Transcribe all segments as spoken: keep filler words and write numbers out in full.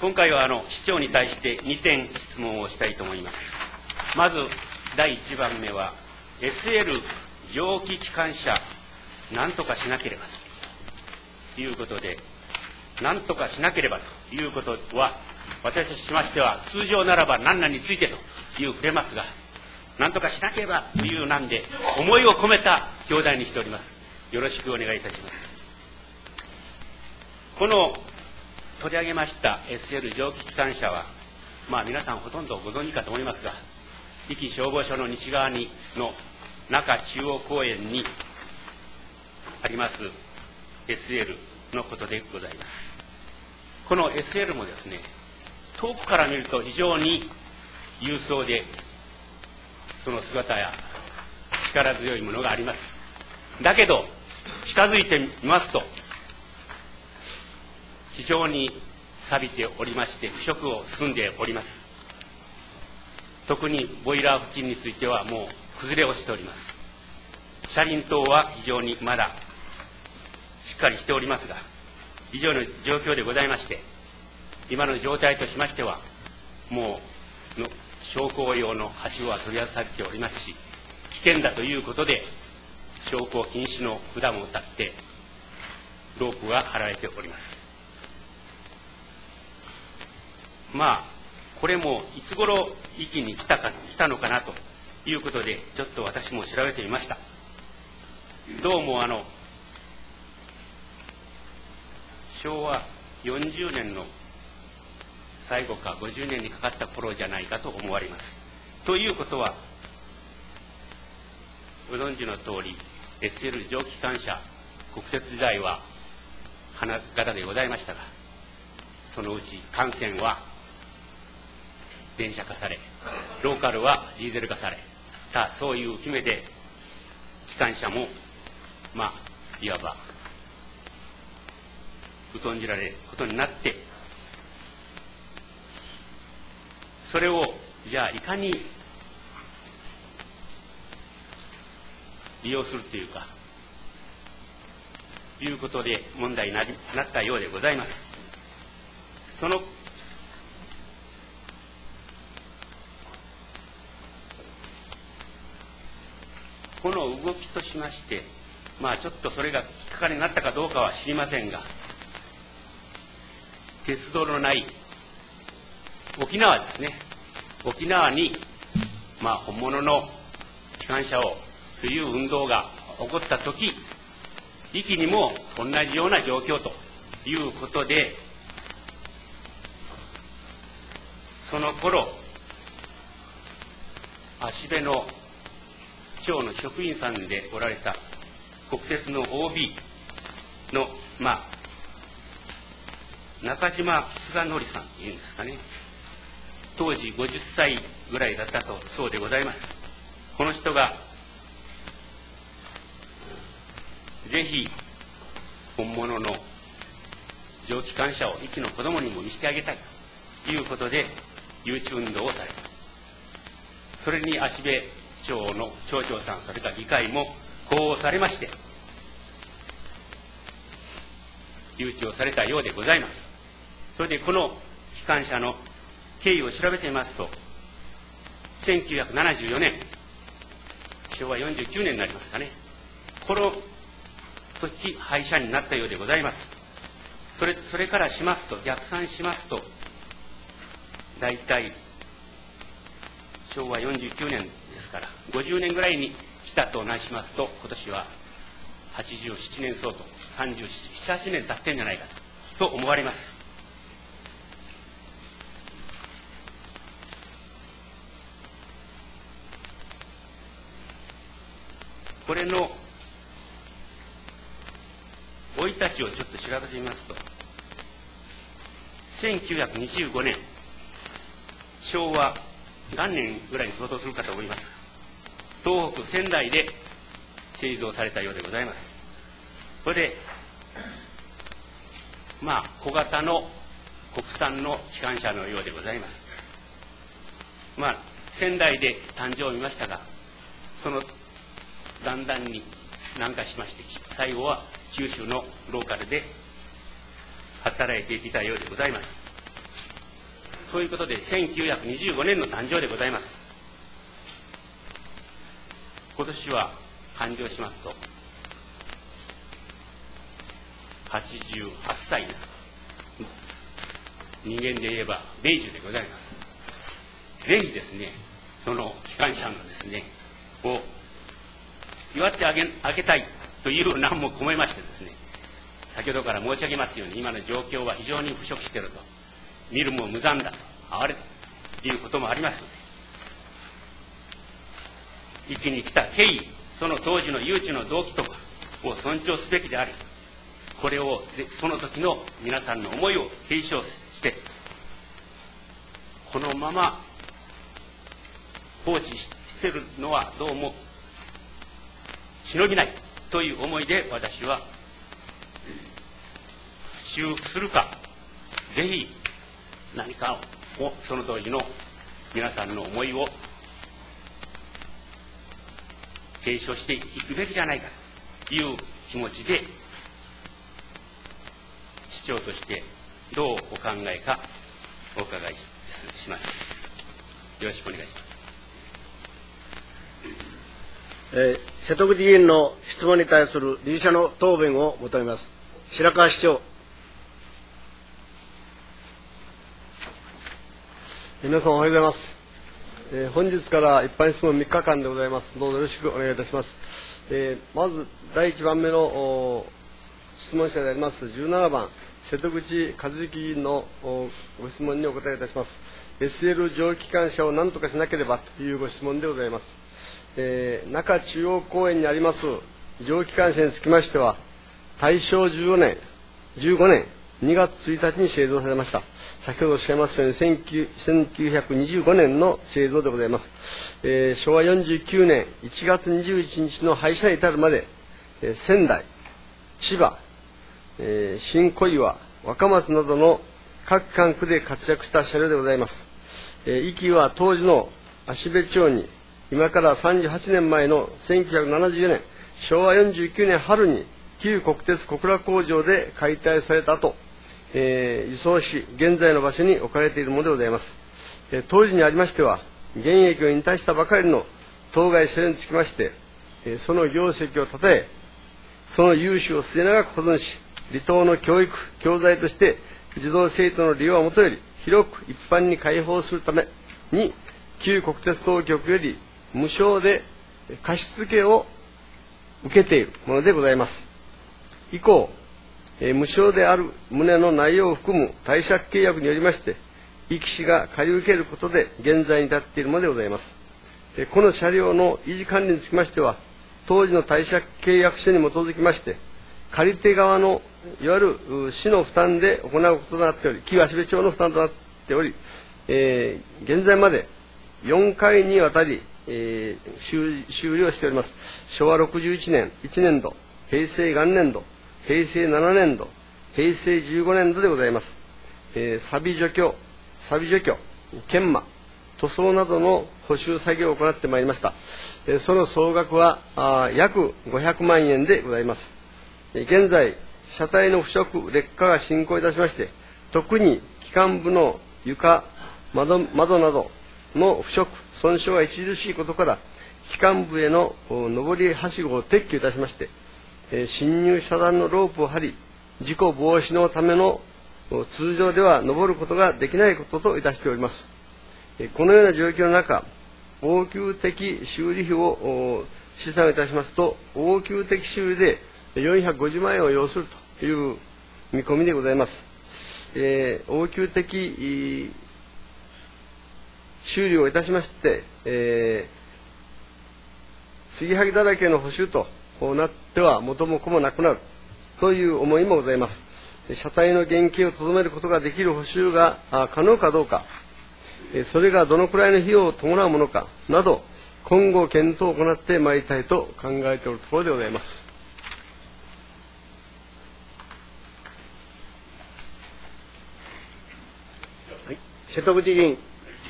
今回はあの市長に対してにてん質問をしたいと思います。まずだいいちばんめは エスエル 蒸気機関車なんとかしなければということで、なんとかしなければということは、私としましては通常ならば何々についてという触れますが、なんとかしなければというなんで思いを込めた表題にしております。よろしくお願いいたします。この取り上げました エスエル 蒸気機関車は、まあ皆さんほとんどご存知かと思いますが、壱岐消防署の西側にの中中央公園にあります エスエル のことでございます。この エスエル もですね、遠くから見ると非常に勇壮で、その姿や力強いものがあります。だけど近づいてみますと非常に錆びておりまして、腐食を進んでおります。特にボイラー付近についてはもう崩れ落ちております。車輪等は非常にまだしっかりしておりますが、以上の状況でございまして、今の状態としましてはもうの昇降用のはしごは取り外されておりますし、危険だということで昇降禁止の札も立ってロープが張られております。まあこれもいつ頃壱岐に来たか来たのかなということで、ちょっと私も調べてみました。どうもあのしょうわよんじゅうねんの最後かごじゅうねんにかかった頃じゃないかと思われます。ということはご存知の通り エスエル 蒸気機関車、国鉄時代は花形でございましたが、そのうち幹線は電車化され、ローカルはディーゼル化された、そういう決めで機関車もまあいわば疎んじられることになって、それをじゃあいかに利用するというかいうことで問題になりなったようでございます。そのこの動きとしまして、まあちょっとそれがきっかかりになったかどうかは知りませんが、鉄道のない沖縄ですね、沖縄にまあ本物の機関車をという運動が起こった時、壱岐にも同じような状況ということで、その頃芦部の町の職員さんでおられた国鉄の オービー のまあ中島菅則さんというんですかね、当時ごじゅっさいぐらいだったとそうでございます。この人がぜひ本物の蒸気機関車を壱岐の子どもにも見せてあげたいということで誘致運動をされた。それに芦部町の町長さん、それから議会も呼応されまして誘致をされたようでございます。それでこの機関車の経緯を調べてみますと、せんきゅうひゃくななじゅうよねん、しょうわよんじゅうきゅうねんになりますかね、この時廃車になったようでございます。それそれからしますと、逆算しますと、大体しょうわよんじゅうきゅうねんですからごじゅうねんぐらいに来たとなしますと、今年ははちじゅうななねん相当、さんじゅうなな、はちねん経ってんじゃないかと思われます。これの生い立ちをちょっと調べてみますと、せんきゅうひゃくにじゅうごねん、しょうわ元年ぐらいに相当するかと思います。東北仙台で製造されたようでございます。これでまあ小型の国産の機関車のようでございます。まあ仙台で誕生を見ましたが、そのだんだんに南下しまして、最後は九州のローカルで働いていたようでございます。 そういうことでせんきゅうひゃくにじゅうごねんの誕生でございます。今年は完了しますとはちじゅうはっさいになる。人間で言えば米寿でございます。ぜひですね、その機関車のですねを祝ってあげあげたいという難も込めましてですね、先ほどから申し上げますように、今の状況は非常に腐食していると、見るも無残だと、哀れということもありますので、一気に来た経緯、その当時の誘致の動機とかを尊重すべきであり、これをその時の皆さんの思いを継承して、このまま放置しているのはどうもしのぎないという思いで、私は修復するか、ぜひ何かをその当時の皆さんの思いを継承していくべきじゃないかという気持ちで、市長としてどうお考えかお伺いします。よろしくお願いします。 えー、瀬戸口議員の質問に対する理事者の答弁を求めます。白川市長。 皆さんおはようございます。えー、本日から一般質問みっかかんでございます。どうぞよろしくお願いいたします。えー、まずだいいちばんめの質問者でありますじゅうななばん、瀬戸口和之議員のご質問にお答えいたします。エスエル 蒸気機関車を何とかしなければというご質問でございます。えー、中中央公園にあります蒸気機関車につきましては、大正じゅうごねんにがつついたちに製造されました。先ほどおっしゃいましたようにせんきゅうひゃくにじゅうごねんの製造でございます。えー、しょうわよんじゅうきゅうねんいちがつにじゅういちにちの廃車に至るまで、えー、仙台、千葉、えー、新小岩、若松などの各管区で活躍した車両でございます。えー、息は当時の芦部町に今からさんじゅうはちねんまえのせんきゅうひゃくななじゅうよねん、しょうわよんじゅうきゅうねん春に旧国鉄小倉工場で解体された後、えー、輸送し現在の場所に置かれているものでございます。えー、当時にありましては、現役を引退したばかりの当該車両につきまして、えー、その業績をたたえ、その優秀を末永く保存し、離島の教育教材として児童生徒の利用はもとより広く一般に開放するために、旧国鉄当局より無償で貸し付けを受けているものでございます。以降、えー、無償である旨の内容を含む貸借契約によりまして、壱岐市が借り受けることで現在に至っているものでございます。えー、この車両の維持管理につきましては、当時の貸借契約書に基づきまして、借り手側のいわゆる市の負担で行うこととなっており、旧芦部町の負担となっており、えー、現在までよんかいにわたり、えー、修, 修理をしております。しょうわろくじゅういちねんいちねんど、平成元年度、平成ななねんど、平成じゅうごねんどでございます。えー、錆除去、錆除去、研磨、塗装などの補修作業を行ってまいりました。えー、その総額はあ約ごひゃくまんえんでございます。えー、現在、車体の腐食、劣化が進行いたしまして、特に機関部の床、窓、窓などの腐食、損傷が著しいことから、機関部への上りはしごを撤去いたしまして、えー、侵入遮断のロープを張り、事故防止のための通常では登ることができないことといたしております。えー、このような状況の中、応急的修理費を試算いたしますと、応急的修理でよんひゃくごじゅうまんえんを要するという見込みでございます。えー、応急的修理をいたしまして、えー、継ぎはぎだらけの補修となっては元も子もなくなるという思いもございます。車体の原型をとどめることができる補修が可能かどうか、それがどのくらいの費用を伴うものかなど、今後検討を行ってまいりたいと考えておるところでございます。 はい、瀬戸口議員。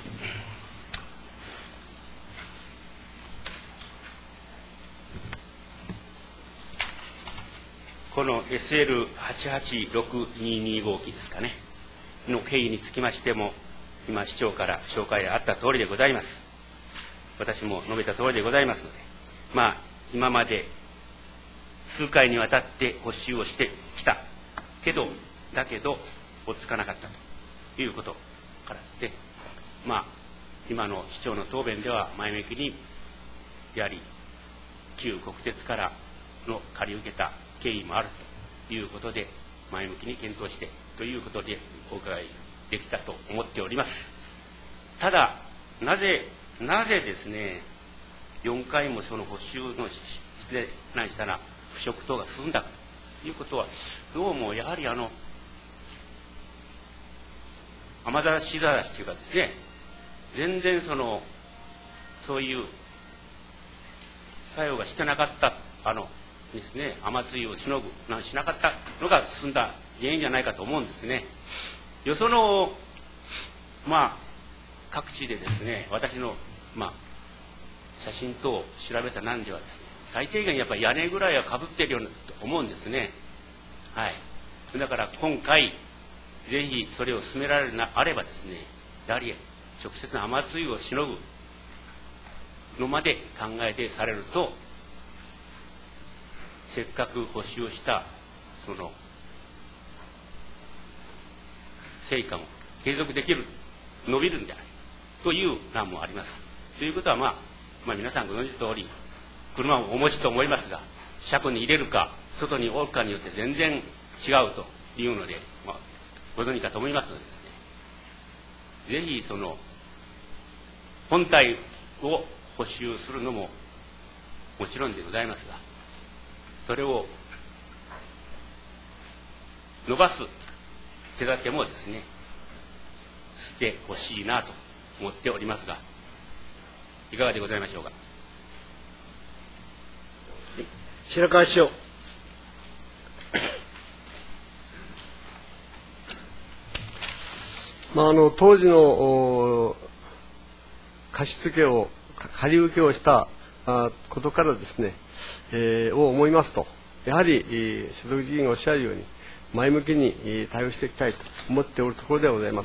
この エスエルはちはちろくにーにー 号機ですかねの経緯につきましても、 今、市長から紹介あった通りでございます。私も述べた通りでございますので、まあ、今まで数回にわたって補修をしてきたけど、だけど、追っつかなかったということからですね、まあ、今の市長の答弁では前向きに、やはり旧国鉄からの借り受けた経緯もあるということで、前向きに検討してということでお伺いできたと思っております。ただ、なぜ、なぜですね、よんかいもその補修のしてないしたら、腐食等が進んだということは、どうもやはりあの、雨ざらしざらしというかですね、全然その、そういう作用がしてなかった、あのですね、雨露をしのぐ、なんしなかったのが進んだ原因じゃないかと思うんですね。よその、まあ、各地でですね、私の、まあ、写真等を調べたなんではですね、最低限やっぱり屋根ぐらいはかぶってるようなと思うんですね。はい。だから今回、ぜひそれを進められるなあればですね、やはり直接の雨露をしのぐのまで考えてされると、せっかく補修をしたその成果も継続できる、伸びるんじゃないという欄もあります。ということは、まあ、まあ皆さんご存知の通り、車をお持ちと思いますが、車庫に入れるか外に置くかによって全然違うというので、まあ、ご存知かと思いますのでですね、ぜひその本体を補修するのももちろんでございますが、それを伸ばす手立てもですね、してほしいなと思っておりますが、いかがでございましょうか。 白川市長。 まあ、あの当時の貸付を借り受けをしたことからですね、えー、を思いますと、やはり所得議員がおっしゃるように前向きに対応していきたいと思っておるところではございます。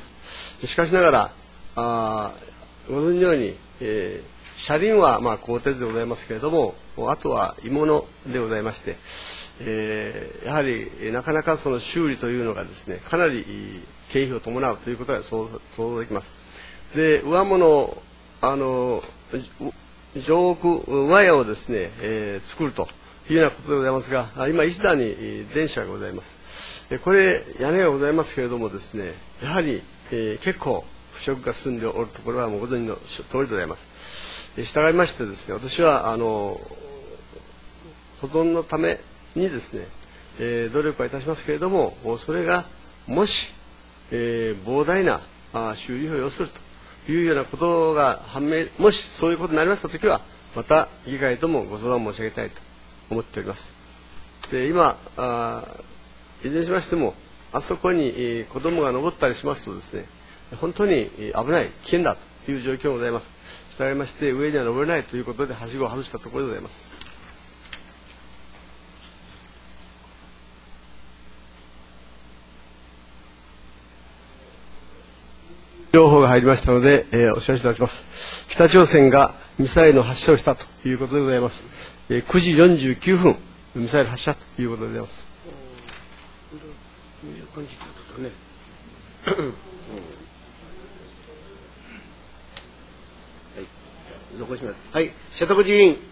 しかしながら、あご存じのように、えー車輪はまあ鋼鉄でございますけれども、あとは鋳物でございまして、えー、やはりなかなかその修理というのがですね、かなり経費を伴うということが想像できます。で、上物、あの上空ワイヤをですね、えー、作るというようなことでございますが、今一段に電車がございます。これ屋根がございますけれどもですね、やはり、えー、結構腐食が進んでおるところはもうご存知の通りでございます。従いましてですね、私はあの保存のためにですね、えー、努力はいたしますけれども、それがもし、えー、膨大なあ修理費を要するというようなことが判明、もしそういうことになりましたときは、また議会ともご相談申し上げたいと思っております。で、今あ、いずれにしましても、あそこに、えー、子供が登ったりしますとですね、本当に危ない、危険だという状況がございます。したがいまして上には登れないということではしごを外したところでございます。情報が入りましたので、えー、お知らせいたします。北朝鮮がミサイルの発射をしたということでございます。えー、くじよんじゅうきゅうふんミサイル発射ということでございます。 はい、瀬戸口議員。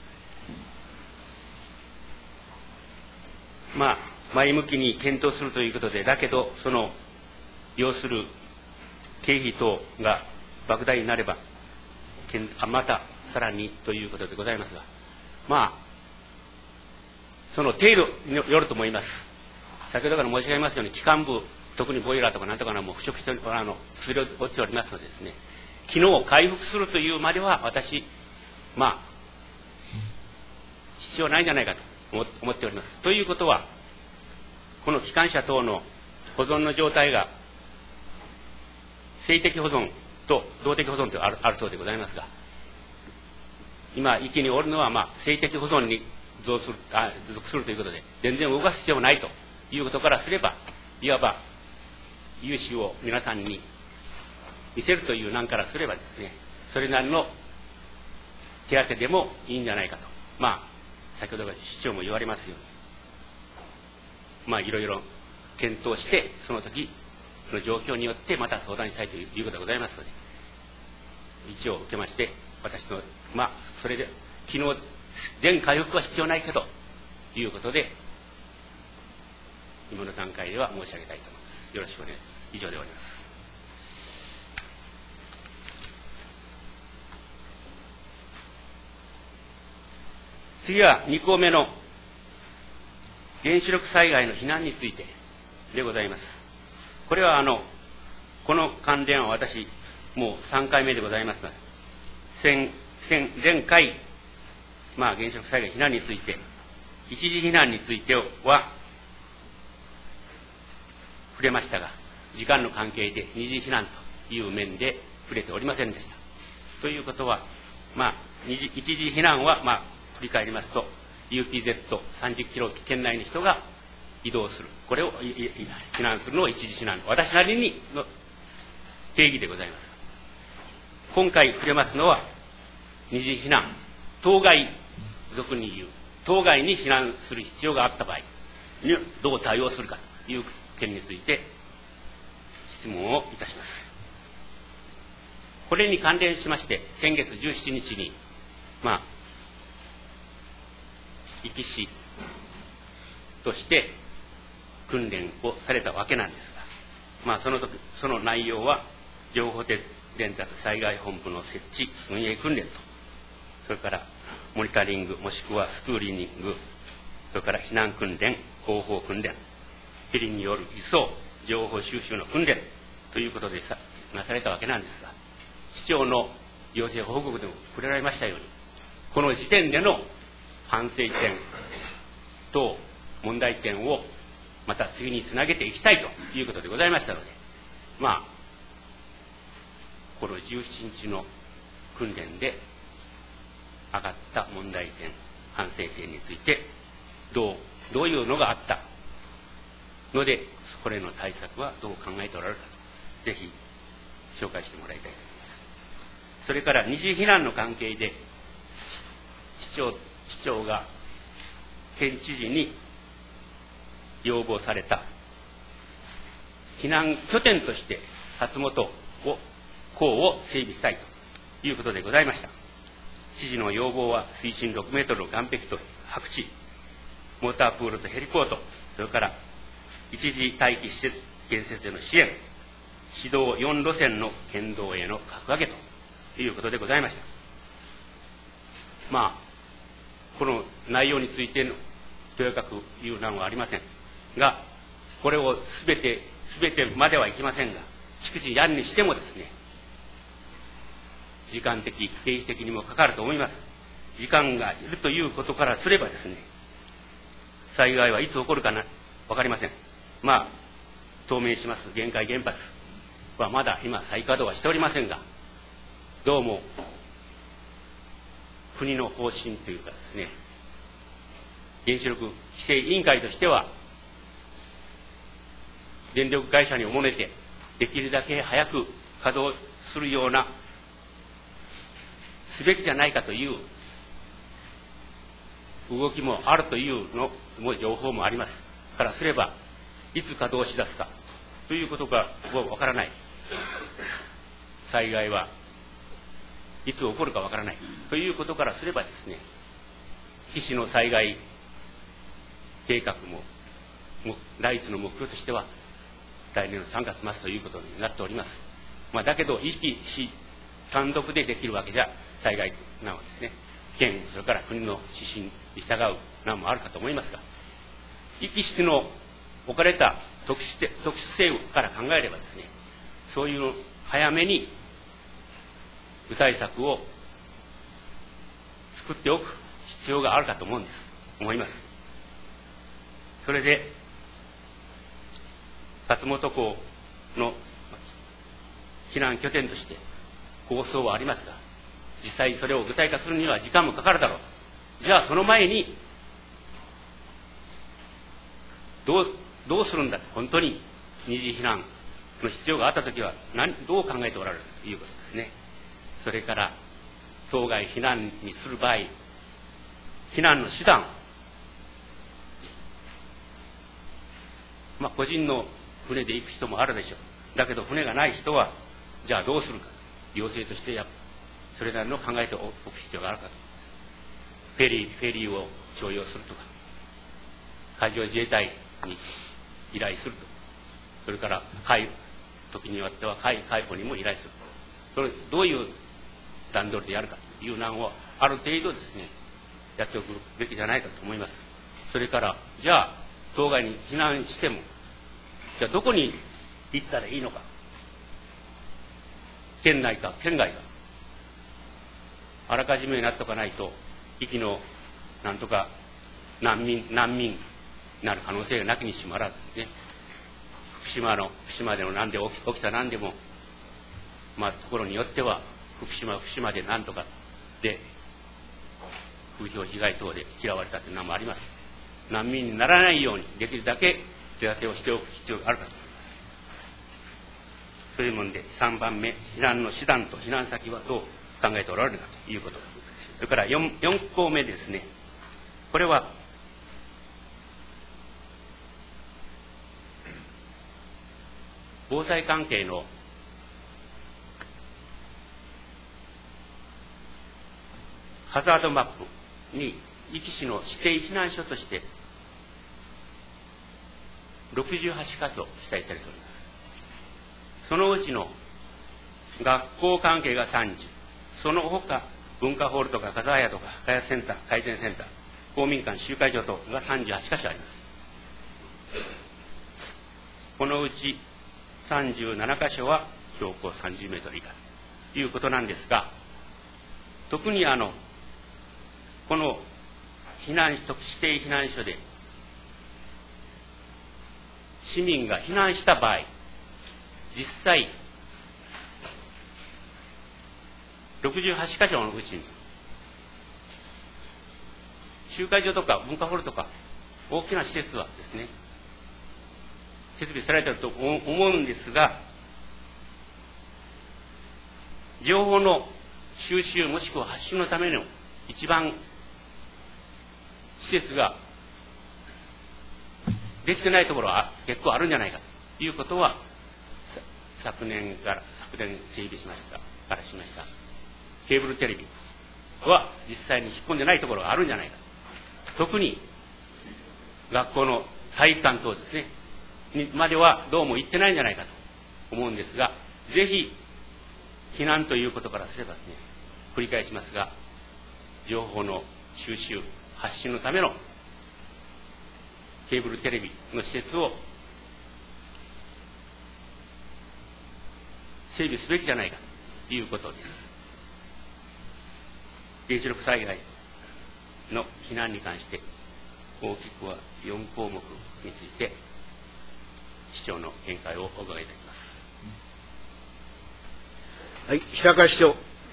まあ、前向きに検討するということで、だけど、その要する経費等が莫大になれば、またさらにということでございますが、まあ、その程度によると思います。先ほどから申し上げますように、機関部、特にボイラーとかなんとかのも腐食してあの薬を落ちておりますのでですね、機能を回復するというまでは私、まあ、必要ないんじゃないかと思っております。ということは、この機関車等の保存の状態が、静的保存と動的保存とある、あるそうでございますが、今、域におるのは、まあ、静的保存に属する、あ、属するということで、全然動かす必要もないということからすれば、いわば、融資を皆さんに見せるというなんからすればですね、それなりの手当でもいいんじゃないかと、まあ先ほど市長も言われますように、まあいろいろ検討して、その時の状況によってまた相談したいということでございますので、一応受けまして、私のまあそれで昨日全回復は必要ないけどということで、今の段階では申し上げたいと思います。よろしくお願いします。以上で終わります。次はに項目の原子力災害の避難についてでございます。これはあのこの関連は私もうさんかいめでございますので、前, 前, 前回、まあ、原子力災害避難について、一時避難については触れましたが、時間の関係で二次避難という面で触れておりませんでした。ということは、まあ、二次一時避難は、まあ、振り返りますと ユーピーゼットさんじゅっキロ圏内の人が移動する、これを避難するのを一時避難、私なりにの定義でございます。今回触れますのは二次避難、当該、俗に言う当該に避難する必要があった場合にどう対応するかという件について質問をいたします。これに関連しまして、先月じゅうしちにちにまあ壱岐市として訓練をされたわけなんですが、まあその時その内容は情報伝達災害本部の設置運営訓練と、それからモニタリングもしくはスクーリーニング、それから避難訓練、広報訓練、ヘリによる輸送、情報収集の訓練ということでさなされたわけなんですが、市長の要請報告でも触れられましたように、この時点での反省点等問題点をまた次につなげていきたいということでございましたので、まあこのじゅうしちにちの訓練で上がった問題点、反省点についてどうどういうのがあったので、これの対策はどう考えておられるかと、ぜひ紹介してもらいたいと思います。それから二次避難の関係で市長市長が県知事に要望された避難拠点として松本を港を整備したいということでございました。知事の要望は水深ろくメートルの岸壁と白地、モータープールとヘリポート、それから一時待機施設建設への支援、市道よん路線の県道への格上げということでございました。まあこの内容についてのとやかく言う難はありませんが、これをすべてすべてまではいきませんが、逐次やるにしてもですね、時間的経費的にもかかると思います。時間がいるということからすればですね、災害はいつ起こるかな分かりません。まあ当面します限界原発はまだ今再稼働はしておりませんが、どうも国の方針というかですね、原子力規制委員会としては電力会社におもねてできるだけ早く稼働するようなすべきじゃないかという動きもあるというのも情報もありますからすれば、いつ稼働しだすかということがわからない、災害はいつ起こるかわからないということからすればですね、基地の災害計画も第一の目標としては来年のさんがつ末ということになっております。まあ、だけど意識し単独でできるわけじゃ災害なのですね、県それから国の指針に従う難もあるかと思いますが、壱岐市の置かれた特殊特殊性から考えればですね、そういう早めに具体策を作っておく必要があるかと思うんです思います。それで勝本港の避難拠点として構想はありますが、実際それを具体化するには時間もかかるだろうと。じゃあその前にどうどうするんだと、本当に二次避難の必要があったときは何、どう考えておられるということですね。それから、当該避難にする場合、避難の手段、まあ、個人の船で行く人もあるでしょう。だけど、船がない人は、じゃあどうするか。行政としてや、それなりの考えておく必要があるかと。フェリー、フェリーを徴用するとか、海上自衛隊に依頼すると。それから、海、時によっては海、海保にも依頼する。それ、どういう段取りでやるかという難をある程度ですね、やっておくべきじゃないかと思います。それから、じゃあ、当該に避難しても、じゃあどこに行ったらいいのか。県内か、県外か。あらかじめになっておかないと、行きの、なんとか、難民、難民になる可能性がなきにしもあらずですね。福島の、福島での何で起き、起きた何でも、まあ、ところによっては、福島、福島で何とかで、風評被害等で嫌われたというのもあります。難民にならないように、できるだけ手当てをしておく必要があるかと思います。そういうもんで、さんばんめ、避難の手段と避難先はどう考えておられるかということ。それから 4, 4項目ですね。これは、防災関係のハザードマップに、壱岐市の指定避難所として、ろくじゅうはちか所記載されております。そのうちの学校関係がさんじゅう、その他、文化ホールとか風早とか開発センター、改善センター、公民館集会所等がさんじゅうはちか所あります。このうちさんじゅうななか所は標高さんじゅうメートル以下ということなんですが、特にあの、この避難指定避難所で市民が避難した場合、実際ろくじゅうはちか所のうちに集会所とか文化ホールとか大きな施設はですね、設備されていると思うんですが、情報の収集もしくは発信のための一番施設ができてないところは結構あるんじゃないかということは、昨年から昨年整備しましたからしましたケーブルテレビは実際に引っ込んでないところがあるんじゃないか。特に学校の体育館等ですねにまではどうも行ってないんじゃないかと思うんですが、ぜひ避難ということからすればですね、繰り返しますが、情報の収集発信のためのケーブルテレビの施設を整備すべきじゃないかということです。原子力災害の避難に関して大きくはよん項目について市長の見解をお伺いいたします。 はい、白川市長。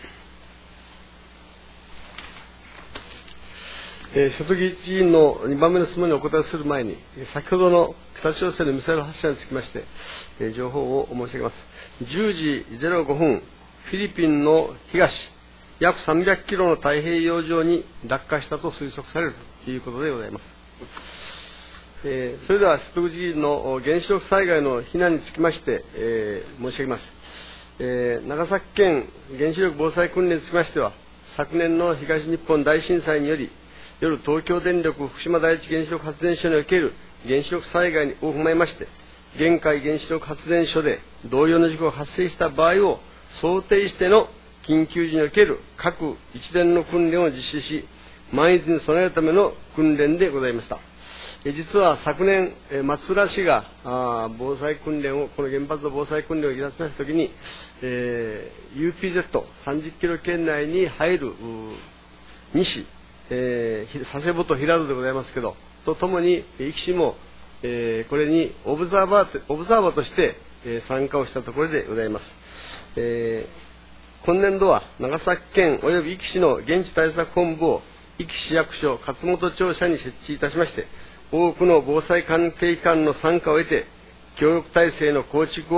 えー、瀬戸議員のにばんめの質問にお答えする前に、先ほどの北朝鮮のミサイル発射につきまして、えー、情報を申し上げます。じゅうじぜろごふん、フィリピンの東、約さんびゃくキロの太平洋上に落下したと推測されるということでございます。えー、それでは瀬戸口議員の原子力災害の避難につきまして、えー、申し上げます。えー、長崎県原子力防災訓練につきましては、昨年の東日本大震災により、夜東京電力福島第一原子力発電所における原子力災害を踏まえまして、現海原子力発電所で同様の事故が発生した場合を想定しての緊急時における各一連の訓練を実施し、万一に備えるための訓練でございました。実は昨年、松浦市が防災訓練を、この原発の防災訓練をいたしましたときに、えー、ユーピーゼットさんじゅっキロ圏内に入るに市、えー、佐世保と平戸でございますけど、とともに壱岐市も、えー、これにオブザーバーオブザーバーとして、えー、参加をしたところでございます。えー、今年度は長崎県および壱岐市の現地対策本部を壱岐市役所勝本庁舎に設置いたしまして、多くの防災関係機関の参加を得て、協力体制の構築を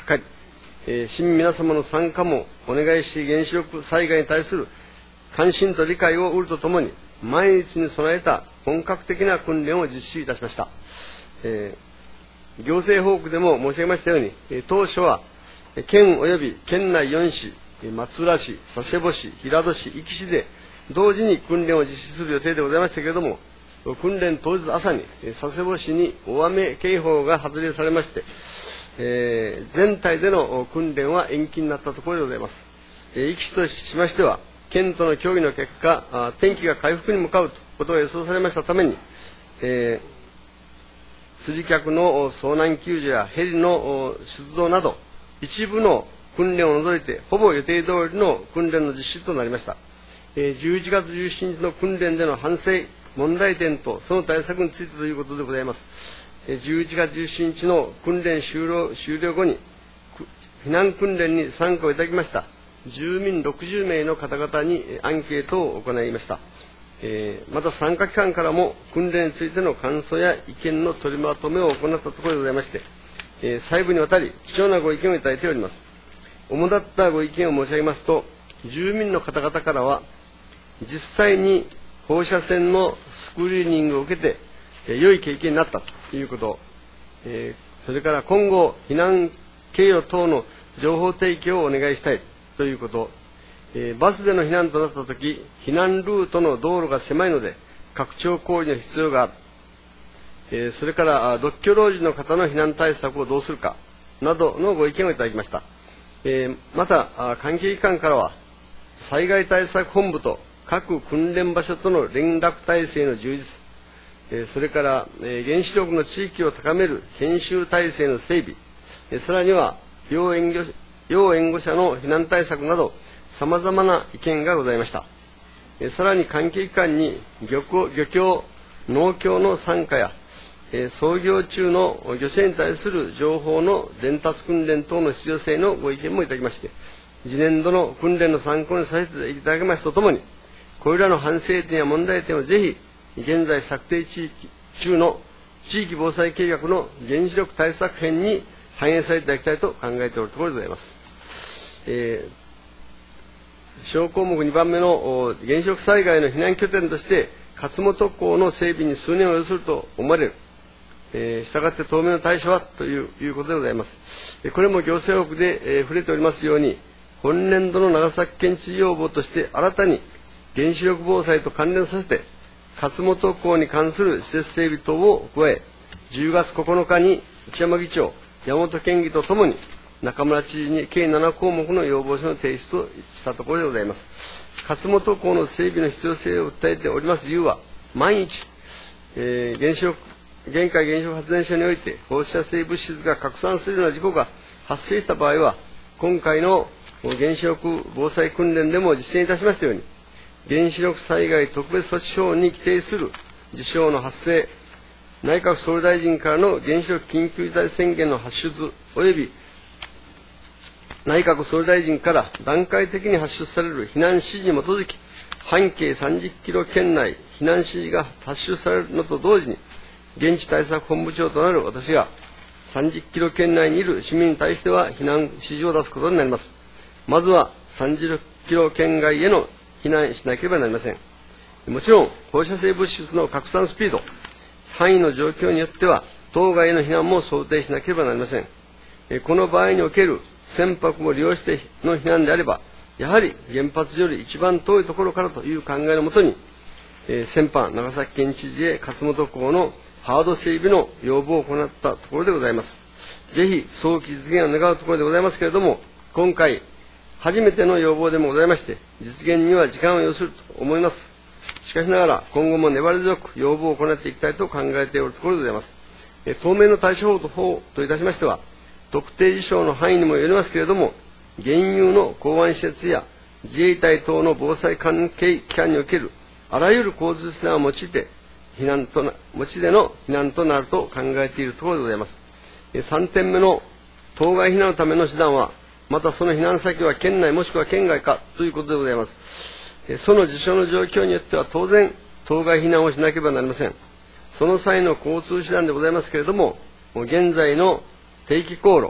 かり、えー、市民皆様の参加もお願いし、原子力災害に対する関心と理解を得るとともに、万一に備えた本格的な訓練を実施いたしました。えー、行政報告でも申し上げましたように、えー、当初は県及び県内よん市、松浦市、佐世保市、平戸市、壱岐市で同時に訓練を実施する予定でございましたけれども、訓練当日朝に佐世保市に大雨警報が発令されまして、えー、全体での訓練は延期になったところでございます。えー、壱岐市としましては、県との協議の結果、天気が回復に向かうことが予想されましたために、えー、釣り客の遭難救助やヘリの出動など、一部の訓練を除いて、ほぼ予定通りの訓練の実施となりました。えー、じゅういちがつじゅうしちにちの訓練での反省、問題点とその対策についてということでございます。えー、じゅういちがつじゅうしちにちの訓練終了終了後に、避難訓練に参加をいただきました住民ろくじゅうめいの方々にアンケートを行いました。えー、また参加機関からも訓練についての感想や意見の取りまとめを行ったところでございまして、えー、細部にわたり貴重なご意見をいただいております。主だったご意見を申し上げますと、住民の方々からは、実際に放射線のスクリーニングを受けて、えー、良い経験になったということ、えー、それから今後、避難経路等の情報提供をお願いしたいということ、えー、バスでの避難となったとき、避難ルートの道路が狭いので、拡張工事の必要がある、えー、それから独居老人の方の避難対策をどうするかなどのご意見をいただきました。えー、また、関係機関からは、災害対策本部と各訓練場所との連絡体制の充実、えー、それから、えー、原子力の地域を高める研修体制の整備、えー、さらには要援護、要援護者の避難対策など、さまざまな意見がございました。えー、さらに関係機関に漁港、漁協、農協の参加や、えー、操業中の漁船に対する情報の伝達訓練等の必要性のご意見もいただきまして、次年度の訓練の参考にさせていただきますとともに、これらの反省点や問題点をぜひ、現在策定地域中の地域防災計画の原子力対策編に反映されていただきたいと考えておるところでございます。えー、小項目にばんめの原子力災害の避難拠点として、勝本港の整備に数年を要すると思われる。えー、したがって当面の対処はといういうことでございます。これも行政報告で、えー、触れておりますように、本年度の長崎県知事要望として新たに原子力防災と関連させて、勝本港に関する施設整備等を加え、じゅうがつここのかに内山議長、山本県議とともに中村知事に計ななこうもくの要望書の提出をしたところでございます。勝本港の整備の必要性を訴えております理由は、万一、えー、原子力現海原子力発電所において放射性物質が拡散するような事故が発生した場合は、今回の原子力防災訓練でも実践いたしましたように、原子力災害特別措置法に規定する事象の発生、内閣総理大臣からの原子力緊急事態宣言の発出及び内閣総理大臣から段階的に発出される避難指示に基づき、半径さんじゅっキロ圏内避難指示が発出されるのと同時に、現地対策本部長となる私がさんじゅっキロ圏内にいる市民に対しては避難指示を出すことになります。まずはさんじゅっキロ圏外への避難しなければなりません。もちろん放射性物質の拡散スピード、範囲の状況によっては島外への避難も想定しなければなりません。この場合における船舶を利用しての避難であれば、やはり原発より一番遠いところからという考えのもとに、先般長崎県知事へ勝本港のハード整備の要望を行ったところでございます。ぜひ早期実現を願うところでございますけれども、今回初めての要望でもございまして、実現には時間を要すると思います。しかしながら今後も粘り強く要望を行っていきたいと考えておるところでございます。当面の対処法といたしましては、特定事象の範囲にもよりますけれども、現有の港湾施設や自衛隊等の防災関係機関におけるあらゆる交通手段を用いて避難とな持ちでの避難となると考えているところでございます。さんてんめの島外避難のための手段は、またその避難先は県内もしくは県外かということでございます。その事象の状況によっては当然島外避難をしなければなりません。その際の交通手段でございますけれども、現在の定期航路、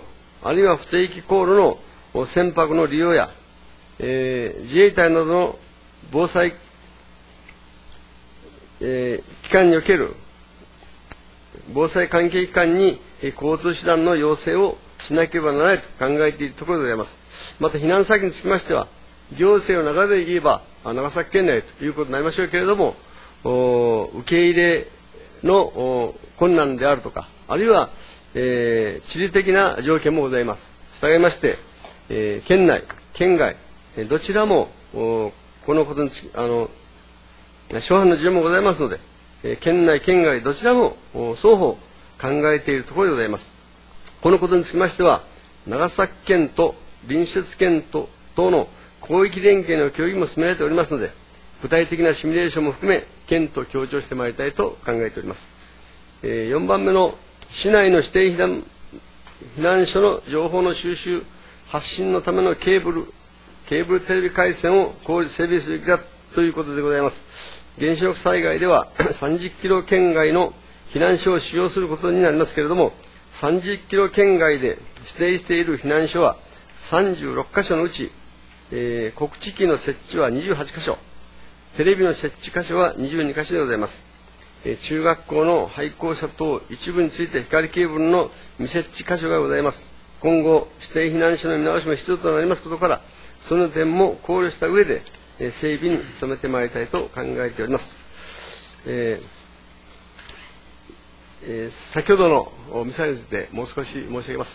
あるいは不定期航路の船舶の利用や、えー、自衛隊などの防災、えー、機関における防災関係機関に交通手段の要請をしなければならないと考えているところでございます。また避難先につきましては、行政の流れで言えば長崎県内ということになりましょうけれども、受け入れの困難であるとか、あるいは、えー、地理的な条件もございます。したがいまして、えー、県内、県外、どちらもこのことにつき、あの、諸般の事情もございますので、えー、県内、県外、どちらも双方考えているところでございます。このことにつきましては、長崎県と隣接県と等の広域連携の協議も進められておりますので、具体的なシミュレーションも含め、県と協調してまいりたいと考えております。えー、よんばんめの市内の指定避難避難所の情報の収集、発信のためのケーブル、ケーブルテレビ回線を効率整備するべきだということでございます。原子力災害ではさんじゅっキロ圏外の避難所を使用することになりますけれども、さんじゅっキロ圏外で指定している避難所はさんじゅうろっかしょのうち、えー、告知機の設置はにじゅうはちかしょ、テレビの設置箇所はにじゅうにかしょでございます。えー、中学校の廃校舎等一部について光ケーブルの未設置箇所がございます。今後、指定避難所の見直しも必要となりますことから、その点も考慮した上で、えー、整備に努めてまいりたいと考えております。えーえー、先ほどのミサイルについてもう少し申し上げます。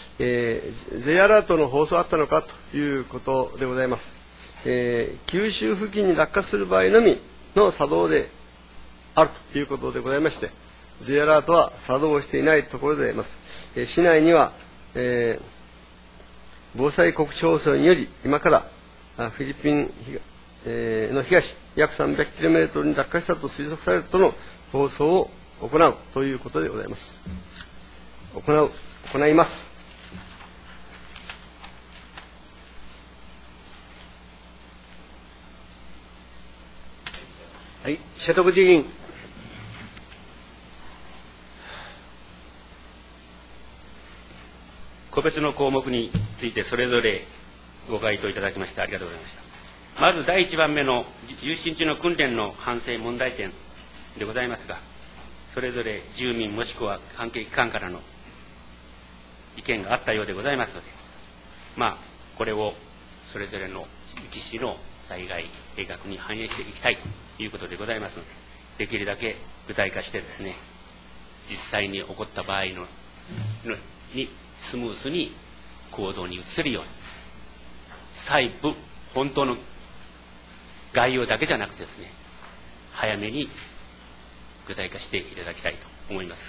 えー、J アラートの放送あったのかということでございます。えー、九州付近に落下する場合のみの作動であるということでございまして、J アラートは作動していないところでございます。えー、市内には、えー、防災告知放送により、今からフィリピン、えー、の東約 さんびゃくキロメートル に落下したと推測されるとの放送を行うということでございます。行う、行います。 はい、瀬戸口議員。 個別の項目についてそれぞれご回答いただきましてありがとうございました。まずだいいちばんめの有心中の訓練の反省問題点でございますが、それぞれ住民もしくは関係機関からの意見があったようでございますので、まあこれをそれぞれの力士の災害計画に反映していきたいということでございますので、できるだけ具体化してですね、実際に起こった場合ののにスムースに行動に移せるように、細部本当の概要だけじゃなくてですね、早めに具体化していただきたいと思います。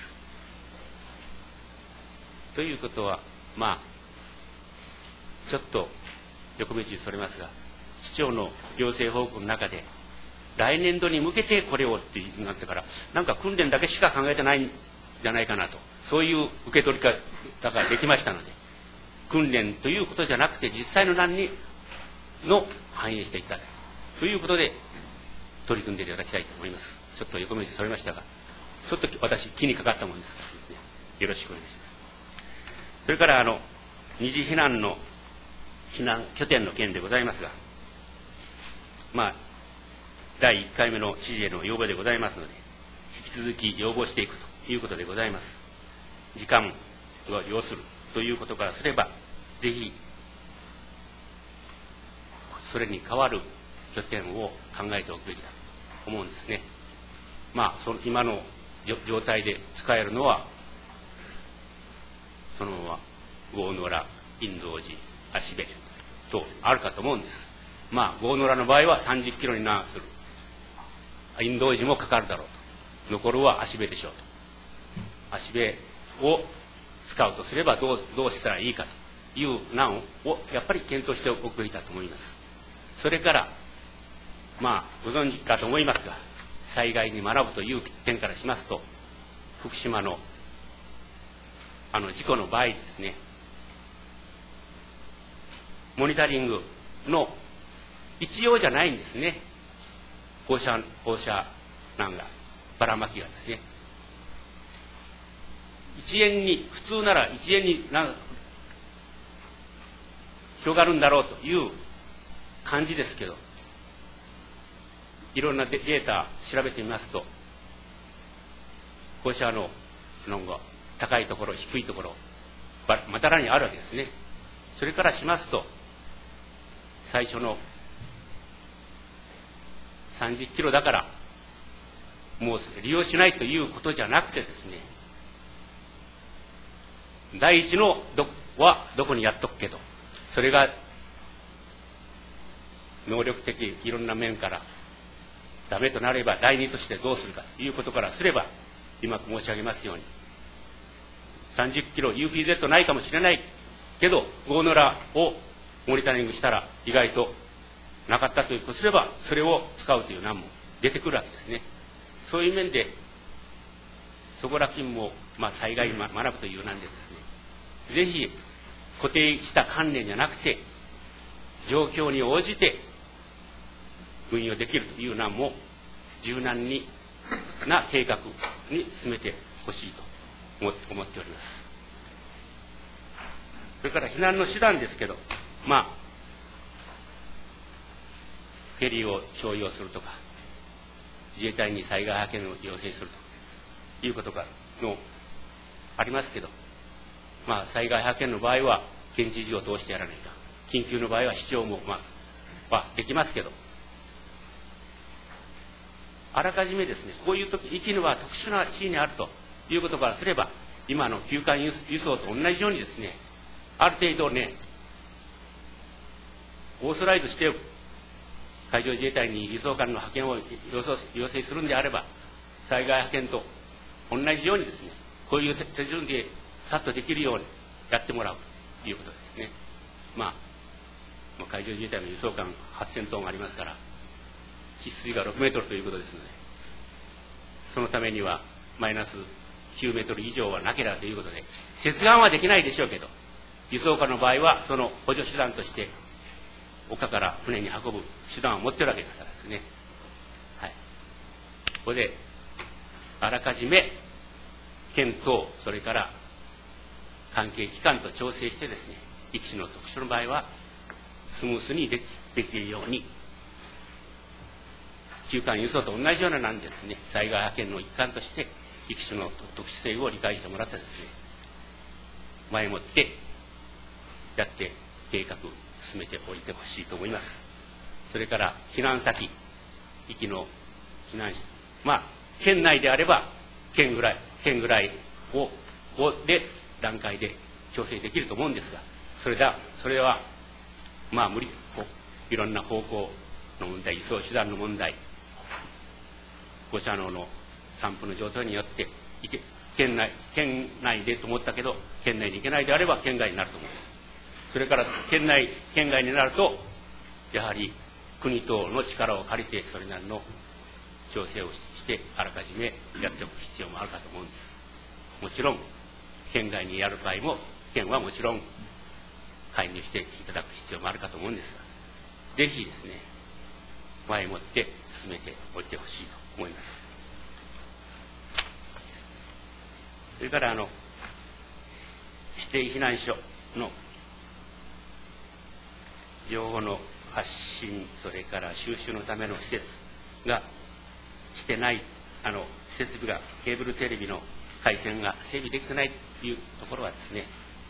ということは、まあちょっと横道にそれますが、市長の行政報告の中で来年度に向けてこれをってなってから、なんか訓練だけしか考えてないんじゃないかなと、そういう受け取り方ができましたので、訓練ということじゃなくて実際の何にの反映していただくということで取り組んでいただきたいと思います。ちょっと横道にそれましたが、ちょっと私気にかかったものですから、ね、よろしくお願いします。それからあの二次避難の避難拠点の件でございますが、まあだいいっかいめの知事への要望でございますので、引き続き要望していくということでございます。時間を要するということからすれば、ぜひそれに代わる拠点を考えておくべきだと思うんですね。まあその今の状態で使えるのはそのまま郷野良、陰道寺、芦部とあるかと思うんです。まあ郷野良の場合はさんじゅっキロに難する、陰道寺もかかるだろうと、残るは芦部でしょうと。芦部を使うとすればどう、どうしたらいいかという難をやっぱり検討しておくべきだと思います。それからまあご存知かと思いますが、災害に学ぶという点からしますと、福島のあの事故の場合ですね、モニタリングの一様じゃないんですね。放射放射なんがばらまきがですね、一円に普通なら一円にな広がるんだろうという感じですけど、いろんなデータ調べてみますと、放射能の高いところ、低いところ、まだらにあるわけですね。それからしますと、最初のさんじゅっキロだから、もう利用しないということじゃなくてですね、第一のどはどこにやっとくけど、それが能力的いろんな面からダメとなれば第二としてどうするかということからすれば、今申し上げますようにさんじゅっキロ ユーピーゼット ないかもしれないけどゴーノラをモニタリングしたら意外となかったということすれば、それを使うという難も出てくるわけですね。そういう面でそこら金も、まあ、災害学ぶという難でですね、ぜひ固定した観念じゃなくて状況に応じて運用できるという難も柔軟にな計画に進めてほしいと思っております。それから避難の手段ですけど、まあフェリーを徴用するとか、自衛隊に災害派遣を要請するということがのありますけど、まあ災害派遣の場合は県知事を通してやらないか、緊急の場合は市長もまあはできますけど、あらかじめですね、こういう時生きるは特殊な地位にあるということからすれば、今の急患輸送と同じようにですね、ある程度ね、オーソライズして海上自衛隊に輸送艦の派遣を要請するんであれば、災害派遣と同じようにですね、こういう手順でさっとできるようにやってもらうということですね。まあ、海上自衛隊の輸送艦はっせんトンありますから、喫水がろくメートルということですので、そのためにはマイナスきゅうメートル以上はなければということで、接岸はできないでしょうけど、輸送艦の場合はその補助手段として丘から船に運ぶ手段を持っているわけですからですね。はい。ここであらかじめ県とそれから関係機関と調整してですね、一種の特殊の場合はスムースにでき、できるように、急患輸送と同じようななんですね、災害派遣の一環として一種の特殊性を理解してもらってですね、前もってやって計画進めておいてほしいと思います。それから避難先、行きの避難者、まあ県内であれば県ぐらい県ぐらいををで段階で調整できると思うんですが、それだそれはまあ無理、いろんな方向の問題、輸送手段の問題、放射能の散布の状態によっていけ県内県内でと思ったけど県内に行けないであれば県外になると思います。それから県内県外になるとやはり国等の力を借りてそれなりの調整をしてあらかじめやっておく必要もあるかと思うんです。もちろん県外にやる場合も県はもちろん介入していただく必要もあるかと思うんですが、ぜひですね前もって進めておいてほしいと思います。それからあの指定避難所の情報の発信、それから収集のための施設がしてない、あの設備がケーブルテレビの回線が整備できてないというところはですね、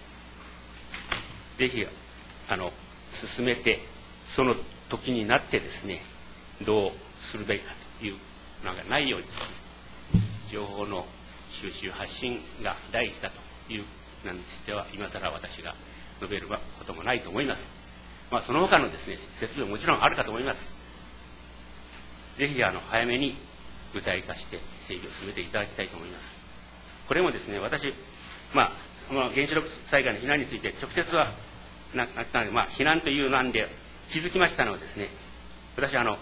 ぜひあの進めて、その時になってですねどうするべきかというのがないように、情報の収集発信が第一だというのについては今更私が述べることもないと思います。まあ、その他のですね設備ももちろんあるかと思います。ぜひあの早めに具体化して整備を進めていただきたいと思います。これもですね、私、まあ、原子力災害の避難について直接はなくなまあ、避難というなんで気づきましたのはですね、私あの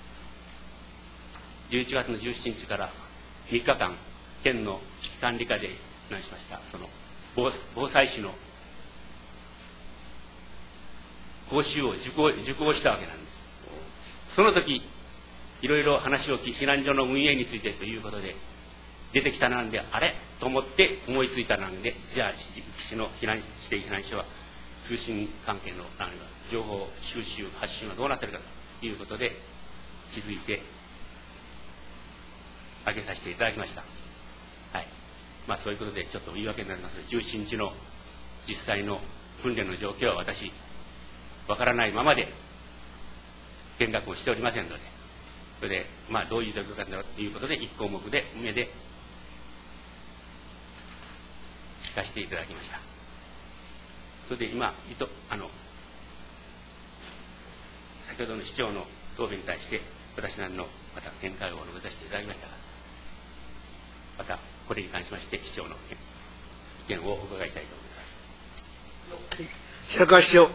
じゅういちがつのじゅうしちにちからみっかかん県の危機管理課で避難しました。その 防, 防災士の講習を受 講, 受講したわけなんです。その時いろいろ話を聞き、避難所の運営についてということで出てきたなんで、あれと思って思いついたなんで、じゃあ市の避難指定避難所は通信関係のあるいは情報収集、発信はどうなっているかということで気づいて挙げさせていただきました。はい。まあそういうことでちょっと言い訳になりますので、じゅうしちにちの実際の訓練の状況は私、わからないままで見学をしておりませんので、それで、まあどういう状況かということで、いち項目で、目で聞かせていただきました。それで今、いとあの先ほどの市長の答弁に対して、私なりのまた見解を述べさせていただきましたが、またこれに関しまして、市長の意見をお伺いしたいと思います。 白川市長。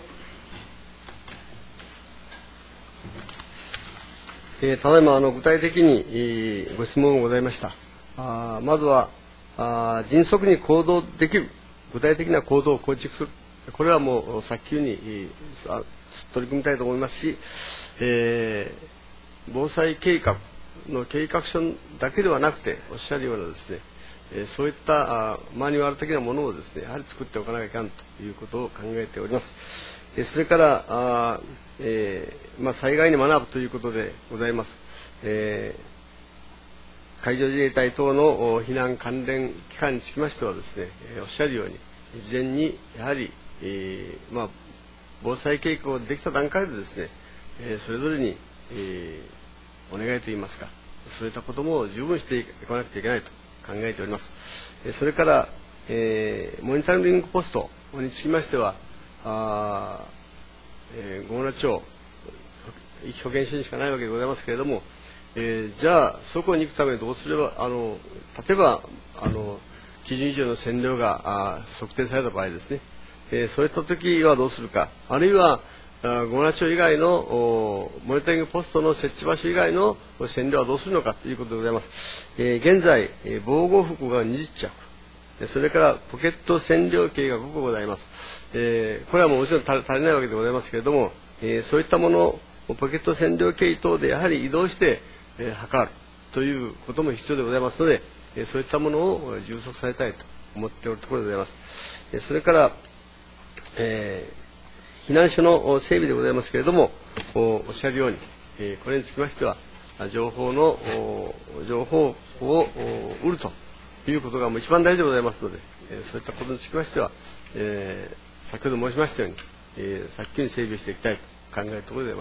えー、ただいまあの具体的に、えー、ご質問がございました。あまずはあ迅速に行動できる具体的な行動を構築する、これはもう早急に、えー、取り組みたいと思いますし、えー、防災計画の計画書だけではなくて、おっしゃるようなですね、えー、そういったあマニュアル的なものをですね、やはり作っておかなきゃいけないということを考えております。えー、それからあ、えーまあ、災害に学ぶということでございます。えー、海上自衛隊等の避難関連機関につきましてはですね、えー、おっしゃるように事前にやはり、えーまあ、防災計画ができた段階でですね、えー、それぞれに、えー、お願いといいますか、そういったことも十分していかなくちゃいけないと考えております。えー、それから、えー、モニタリングポストにつきましては、あえー、郷村町壱岐保健所にしかないわけでございますけれども、えー、じゃあそこに行くためにどうすれば、あの例えばあの基準以上の線量があ測定された場合ですね、えー、そういった時はどうするか、あるいは郷村町以外のモニタリングポストの設置場所以外の線量はどうするのかということでございます。えー、現在、えー、防護服がにじゅっちゃく、それからポケット線量計がごこございます。えー、これはもちろん足りないわけでございますけれども、えー、そういったものをポケット線量計等でやはり移動して、えー、測るということも必要でございますので、えー、そういったものを充足されたいと思っておるところでございます。えー、それから、えー、避難所の整備でございますけれども、おっしゃるように、えー、これにつきましては情報の情報を売るということがもう一番大事でございますので、えー、そういったことにつきましては、えー先ほど申しましたように、えー、早急に整備していきたいと考えるところでございます。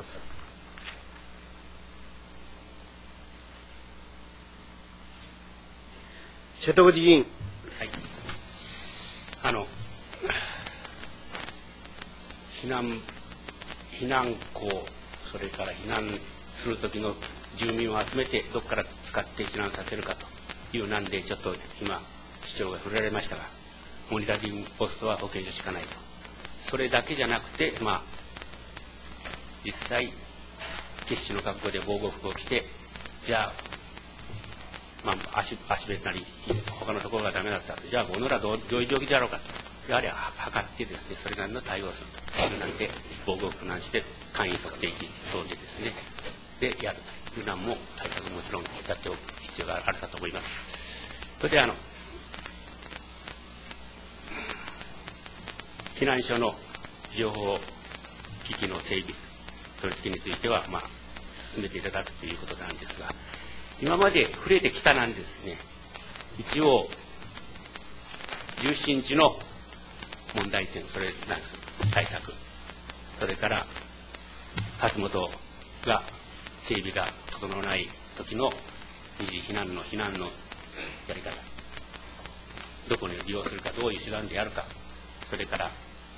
瀬戸口議員。 はい。あの、避難、避難校、それから避難するときの住民を集めて、どこから使って避難させるかというなんで、ちょっと今、市長が触れられましたが、モニタリングポストは保健所しかないと。それだけじゃなくて、まあ、実際、決死の覚悟で防護服を着て、じゃあ、まあ、足、足別なり、他のところがダメだったら、じゃあ、このらどうどういう状況であろうかと。やはり測ってですね、それなりの対応をするというなんで、防護服なんして、簡易測定器等でですね、で、やるというなんも、対策もちろんやっておく必要があるかと思います。それで、あの、避難所の情報機器の整備、取り付けについては、まあ、進めていただくということなんですが、今まで触れてきたなんですね、一応、じゅうしちにちの問題点、それなんです、対策、それから、勝本が整備が整わない時の二次避難の避難のやり方、どこに利用するか、どういう手段でやるか、それから、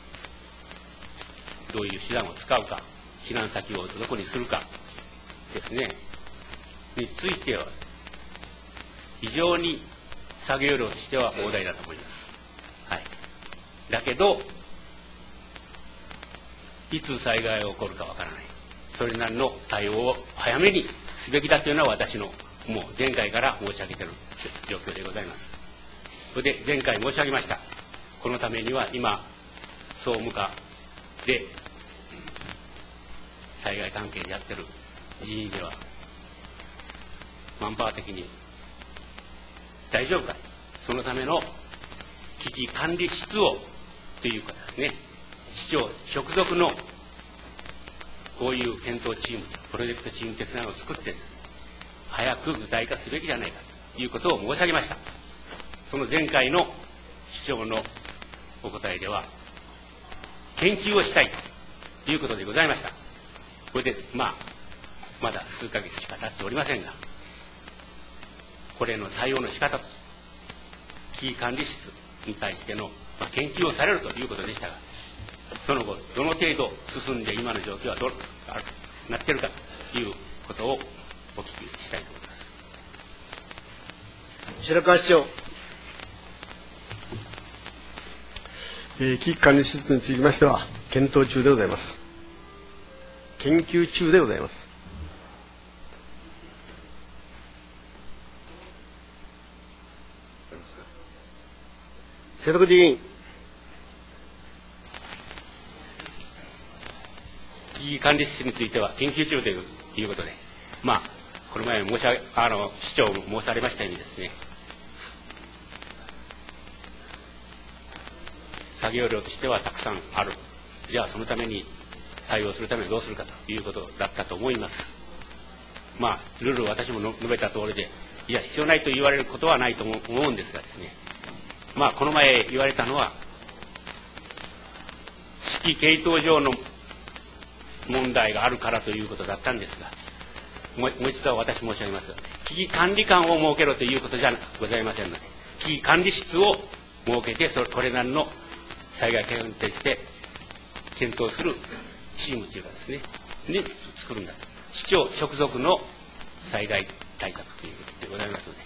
どういう手段を使うか、避難先をどこにするかですね、については、非常に作業量としては膨大だと思います。はい。だけど、いつ災害が起こるかわからない。それなりの対応を早めにすべきだというのは私の、もう前回から申し上げている状況でございます。それで前回申し上げました。このためには今、総務課で災害関係でやってる人員ではマンパワー的に大丈夫か、そのための危機管理室をというかですね、 市長直属のこういう検討チーム、プロジェクトチーム的なのを作ってですね、早く具体化すべきじゃないかということを申し上げました。その前回の市長のお答えでは、研究をしたいということでございました。これで、まあ、まだ数ヶ月しか経っておりませんが、これの対応の仕方と、危機管理室に対しての研究をされるということでしたが、その後、どの程度進んで今の状況はどうなっているかということをお聞きしたいと思います。 白川市長。 えー、危機管理施設につきましては、検討中でございます。研究中でございます。 瀬戸口議員。 危機管理室については研究中ということで、まあ、この前申し上げ、あの、市長も申されましたようにですね、作業量としてはたくさんある。じゃあそのために対応するためにどうするかということだったと思います。まあ、いろいろ私も述べた通りで、いや、必要ないと言われることはないと思うんですがですね、まあ、この前言われたのは、指揮系統上の問題があるからということだったんですが、もう一度私申し上げます。危機管理官を設けろということじゃございませんので、危機管理室を設けて、それこれなりの災害対応に対して検討するチームというかですね、に作るんだと。市長直属の災害対策ということでございますので、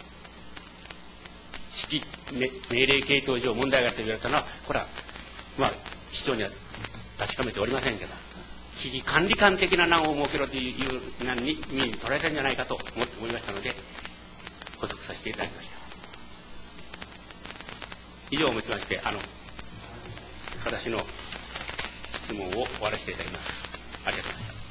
指揮命令系統上問題があると言われたのは、これは、まあ、市長には確かめておりませんけど、危機管理官的な難を設けろという難に意味に捉えたんじゃないかと思って思いましたので、補足させていただきました。以上をもちまして、あの、私の質問を終わらせていただきます。ありがとうございました。